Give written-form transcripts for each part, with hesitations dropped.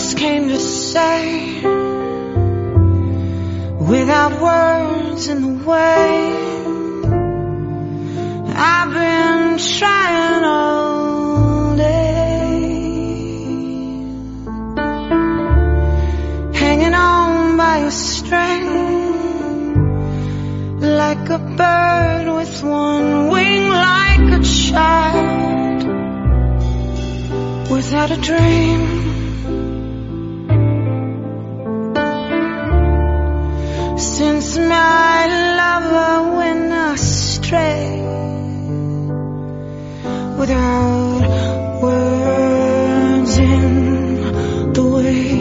just came to say, without words in the way, I've been trying all day, hanging on by a string, like a bird with one wing, like a child without a dream. Since my lover went astray, without words in the way,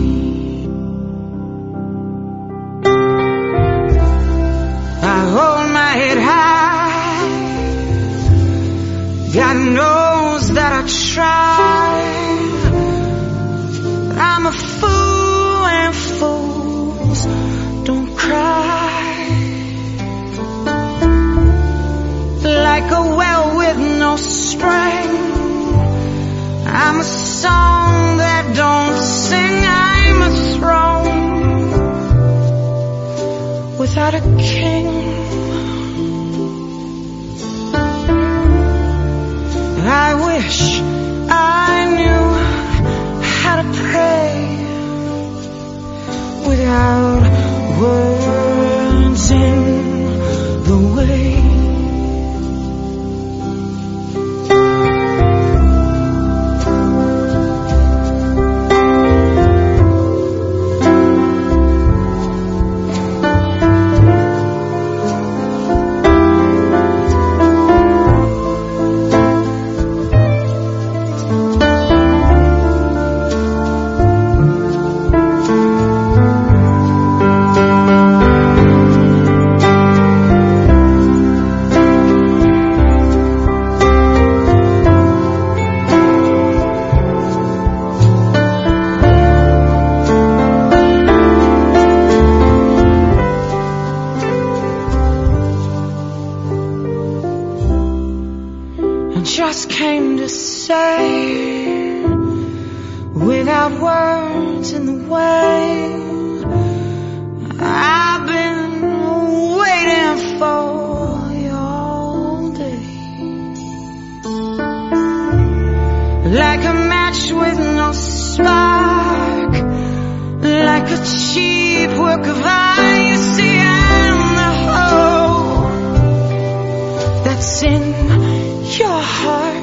I hold my head high. God knows that I try, but I'm a fool and fools don't cry. Like a well with no spring, I'm a song that don't sing. I'm a throne without a king. I wish I knew how to pray without words in the way. Just came to say, without words in the way, I've been waiting for you all day, like a match with no spark, like a cheap work of art. You see, I'm the hole that's in your heart.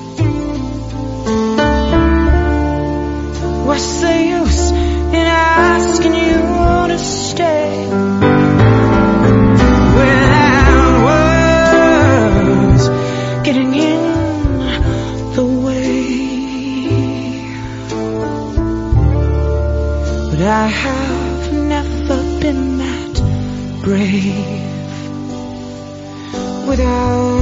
What's the use in asking you to stay without words getting in the way? But I have never been that brave without